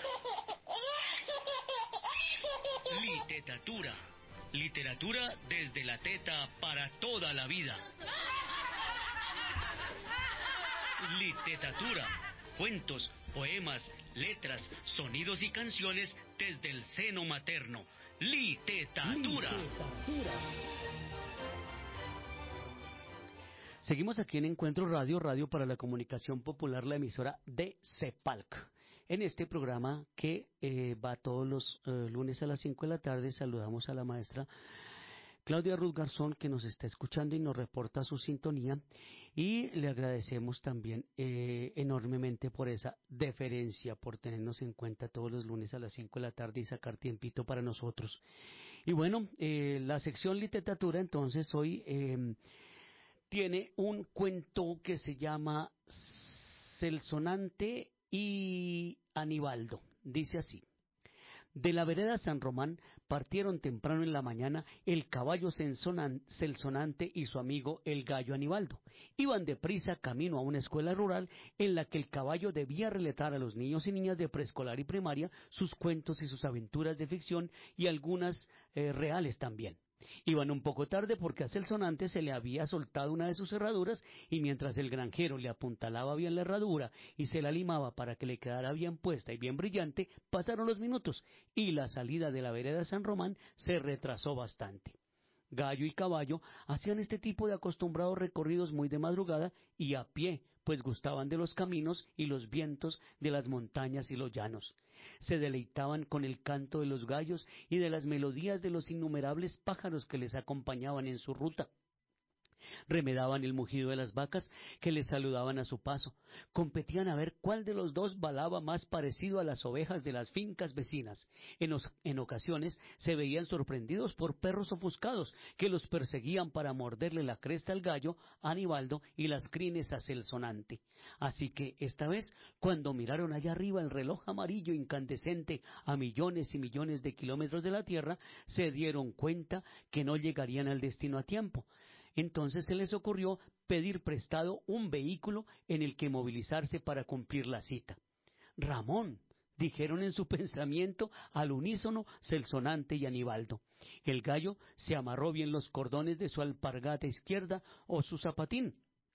Speaker 10: Litetatura. Literatura desde la teta para toda la vida. Litetatura. Cuentos, poemas, letras, sonidos y canciones desde el seno materno. Litetatura. Litetatura.
Speaker 2: Seguimos aquí en Encuentro Radio, Radio para la Comunicación Popular, la emisora de CEPALC. En este programa que eh, va todos los eh, lunes a las cinco de la tarde, saludamos a la maestra Claudia Ruth Garzón, que nos está escuchando y nos reporta su sintonía, y le agradecemos también eh, enormemente por esa deferencia, por tenernos en cuenta todos los lunes a las cinco de la tarde y sacar tiempito para nosotros. Y bueno, eh, la sección literatura entonces hoy eh, tiene un cuento que se llama Celsonante y Anibaldo. Dice así: de la vereda San Román partieron temprano en la mañana el caballo Celsonante y su amigo el gallo Anibaldo. Iban deprisa camino a una escuela rural en la que el caballo debía relatar a los niños y niñas de preescolar y primaria sus cuentos y sus aventuras de ficción y algunas eh, reales también. Iban un poco tarde porque a Celsonante se le había soltado una de sus herraduras y mientras el granjero le apuntalaba bien la herradura y se la limaba para que le quedara bien puesta y bien brillante, pasaron los minutos y la salida de la vereda de San Román se retrasó bastante. Gallo y caballo hacían este tipo de acostumbrados recorridos muy de madrugada y a pie, pues gustaban de los caminos y los vientos de las montañas y los llanos. Se deleitaban con el canto de los gallos y de las melodías de los innumerables pájaros que les acompañaban en su ruta. Remedaban el mugido de las vacas que les saludaban a su paso. Competían a ver cuál de los dos balaba más parecido a las ovejas de las fincas vecinas. En, os, en ocasiones se veían sorprendidos por perros ofuscados que los perseguían para morderle la cresta al gallo, a Anibaldo, y las crines a Celsonante. Así que esta vez, cuando miraron allá arriba el reloj amarillo incandescente a millones y millones de kilómetros de la tierra, se dieron cuenta que no llegarían al destino a tiempo. Entonces se les ocurrió pedir prestado un vehículo en el que movilizarse para cumplir la cita. Ramón, dijeron en su pensamiento al unísono Celsanante y Anibaldo. El gallo se amarró bien los cordones de su alpargata izquierda o su zapatín,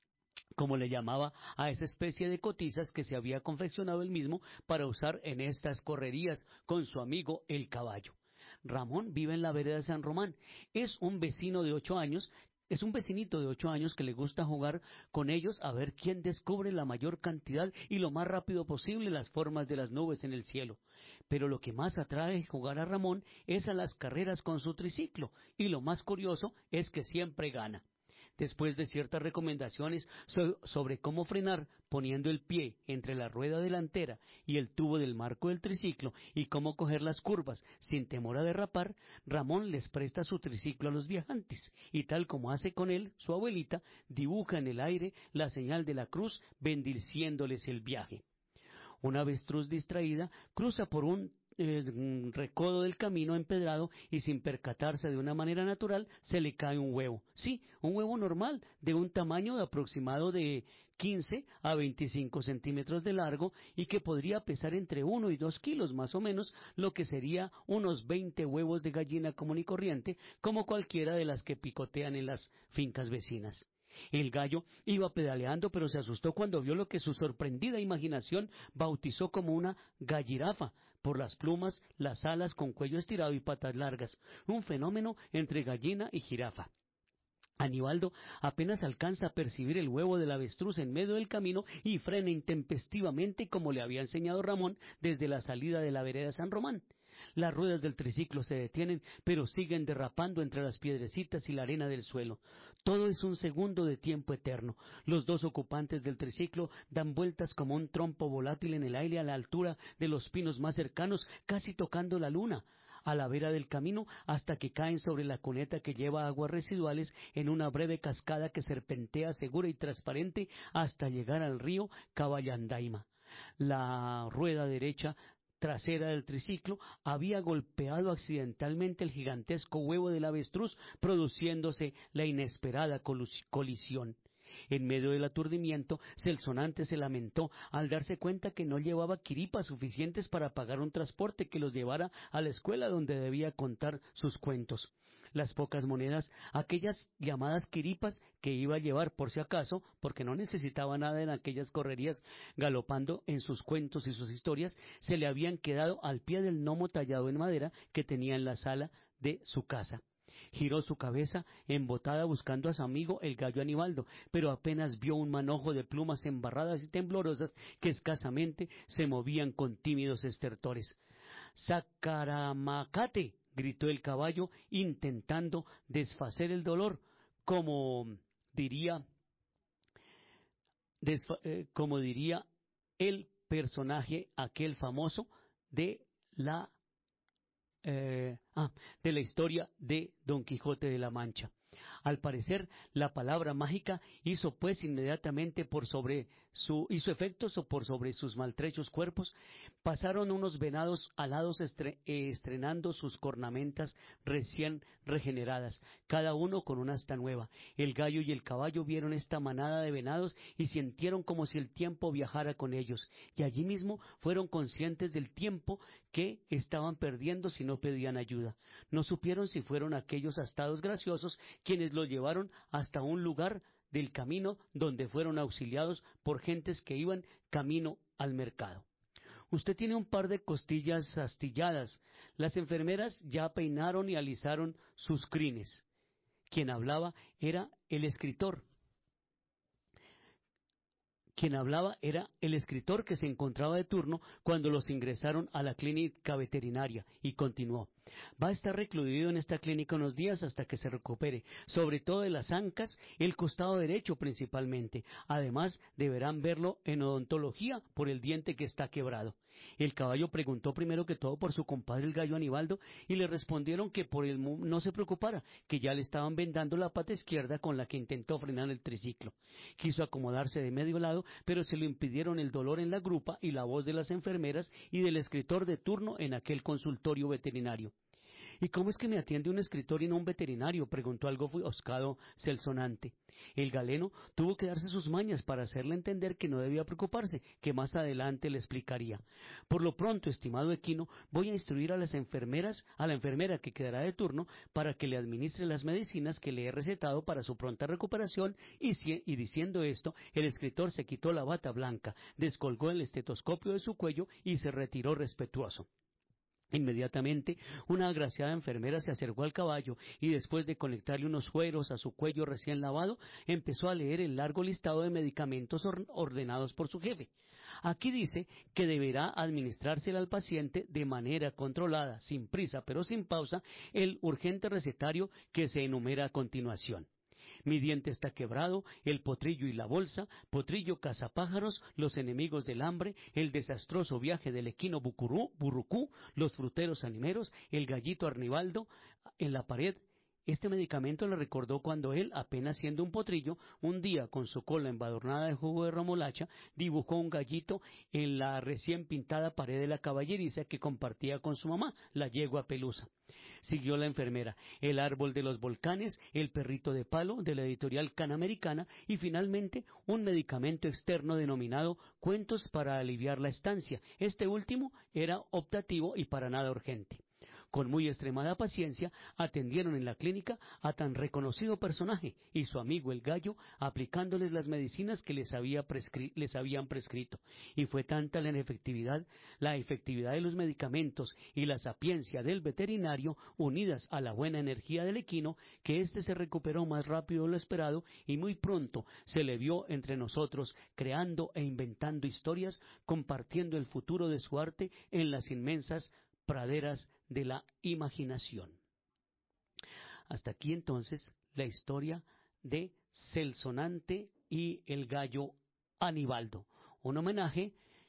Speaker 2: como le llamaba a esa especie de cotizas que se había confeccionado él mismo para usar en estas correrías con su amigo el caballo. Ramón vive en la vereda de San Román. Es un vecino de ocho años, es un vecinito de ocho años que le gusta jugar con ellos a ver quién descubre la mayor cantidad y lo más rápido posible las formas de las nubes en el cielo. Pero lo que más atrae jugar a Ramón es a las carreras con su triciclo, y lo más curioso es que siempre gana. Después de ciertas recomendaciones so- sobre cómo frenar poniendo el pie entre la rueda delantera y el tubo del marco del triciclo y cómo coger las curvas sin temor a derrapar, Ramón les presta su triciclo a los viajantes y, tal como hace con él su abuelita, dibuja en el aire la señal de la cruz bendiciéndoles el viaje. Una avestruz distraída cruza por un eh, recodo del camino empedrado y, sin percatarse de una manera natural, se le cae un huevo. Sí, un huevo normal, de un tamaño de aproximado de quince a veinticinco centímetros de largo y que podría pesar entre uno y dos kilos más o menos, lo que sería unos veinte huevos de gallina común y corriente, como cualquiera de las que picotean en las fincas vecinas. El gallo iba pedaleando, pero se asustó cuando vio lo que su sorprendida imaginación bautizó como una gallirafa, por las plumas, las alas con cuello estirado y patas largas, un fenómeno entre gallina y jirafa. Anibaldo apenas alcanza a percibir el huevo del avestruz en medio del camino y frena intempestivamente como le había enseñado Ramón desde la salida de la vereda de San Román. Las ruedas del triciclo se detienen, pero siguen derrapando entre las piedrecitas y la arena del suelo. Todo es un segundo de tiempo eterno. Los dos ocupantes del triciclo dan vueltas como un trompo volátil en el aire a la altura de los pinos más cercanos, casi tocando la luna, a la vera del camino, hasta que caen sobre la cuneta que lleva aguas residuales en una breve cascada que serpentea segura y transparente hasta llegar al río Caballandaima. La rueda derecha trasera del triciclo había golpeado accidentalmente el gigantesco huevo del avestruz, produciéndose la inesperada colisión. En medio del aturdimiento, Celsanante se lamentó al darse cuenta que no llevaba quiripas suficientes para pagar un transporte que los llevara a la escuela donde debía contar sus cuentos. Las pocas monedas, aquellas llamadas quiripas que iba a llevar por si acaso, porque no necesitaba nada en aquellas correrías galopando en sus cuentos y sus historias, se le habían quedado al pie del gnomo tallado en madera que tenía en la sala de su casa. Giró su cabeza embotada buscando a su amigo el gallo Anibaldo, pero apenas vio un manojo de plumas embarradas y temblorosas que escasamente se movían con tímidos estertores. ¡Sacaramacate!, gritó el caballo, intentando desfacer el dolor, como diría, desfa, eh, como diría el personaje aquel famoso de la eh, ah, de la historia de Don Quijote de la Mancha. Al parecer, la palabra mágica hizo pues inmediatamente por sobre su, hizo efectos o por sobre sus maltrechos cuerpos. Pasaron unos venados alados estre, eh, estrenando sus cornamentas recién regeneradas, cada uno con una asta nueva. El gallo y el caballo vieron esta manada de venados y sintieron como si el tiempo viajara con ellos, y allí mismo fueron conscientes del tiempo que estaban perdiendo si no pedían ayuda. No supieron si fueron aquellos astados graciosos quienes los llevaron hasta un lugar del camino donde fueron auxiliados por gentes que iban camino al mercado. Usted tiene un par de costillas astilladas. Las enfermeras ya peinaron y alisaron sus crines. Quien hablaba era el escritor. Quien hablaba era el escritor que se encontraba de turno cuando los ingresaron a la clínica veterinaria, y continuó. Va a estar recluido en esta clínica unos días hasta que se recupere, sobre todo de las ancas, el costado derecho principalmente. Además, deberán verlo en odontología por el diente que está quebrado. El caballo preguntó primero que todo por su compadre el gallo Anibaldo, y le respondieron que por el no se preocupara, que ya le estaban vendando la pata izquierda con la que intentó frenar el triciclo. Quiso acomodarse de medio lado, pero se lo impidieron el dolor en la grupa y la voz de las enfermeras y del escritor de turno en aquel consultorio veterinario. ¿Y cómo es que me atiende un escritor y no un veterinario?, preguntó algo ofuscado Celsonante. El galeno tuvo que darse sus mañas para hacerle entender que no debía preocuparse, que más adelante le explicaría. Por lo pronto, estimado equino, voy a instruir a las enfermeras, a la enfermera que quedará de turno, para que le administre las medicinas que le he recetado para su pronta recuperación, y, si, y diciendo esto, el escritor se quitó la bata blanca, descolgó el estetoscopio de su cuello y se retiró respetuoso. Inmediatamente, una agraciada enfermera se acercó al caballo y después de conectarle unos sueros a su cuello recién lavado, empezó a leer el largo listado de medicamentos or- ordenados por su jefe. Aquí dice que deberá administrársela al paciente de manera controlada, sin prisa pero sin pausa, el urgente recetario que se enumera a continuación. Mi diente está quebrado, el potrillo y la bolsa, potrillo cazapájaros, los enemigos del hambre, el desastroso viaje del equino bucurú, burrucú, los fruteros animeros, el gallito arnibaldo en la pared. Este medicamento le recordó cuando él, apenas siendo un potrillo, un día con su cola embadurnada de jugo de remolacha, dibujó un gallito en la recién pintada pared de la caballeriza que compartía con su mamá, la yegua pelusa. Siguió la enfermera, el árbol de los volcanes, el perrito de palo de la editorial Canamericana y finalmente un medicamento externo denominado Cuentos para aliviar la estancia. Este último era optativo y para nada urgente. Con muy extremada paciencia atendieron en la clínica a tan reconocido personaje y su amigo el gallo, aplicándoles las medicinas que les, había prescri- les habían prescrito. Y fue tanta la efectividad, la efectividad de los medicamentos y la sapiencia del veterinario, unidas a la buena energía del equino, que éste se recuperó más rápido de lo esperado y muy pronto se le vio entre nosotros, creando e inventando historias, compartiendo el futuro de su arte en las inmensas praderas de la imaginación. Hasta aquí entonces la historia de Celsonante y el gallo Anibaldo, un homenaje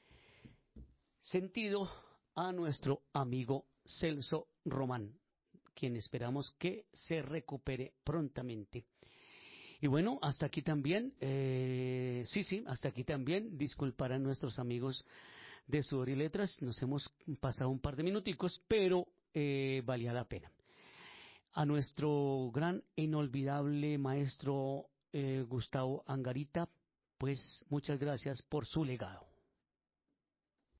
Speaker 2: sentido a nuestro amigo Celso Román, quien esperamos que se recupere prontamente. Y bueno, hasta aquí también, eh, sí, sí, hasta aquí también, disculparán nuestros amigos de Sudor y Letras, nos hemos pasado un par de minuticos, pero eh, valía la pena. A nuestro gran e inolvidable maestro eh, Gustavo Angarita, pues muchas gracias por su legado.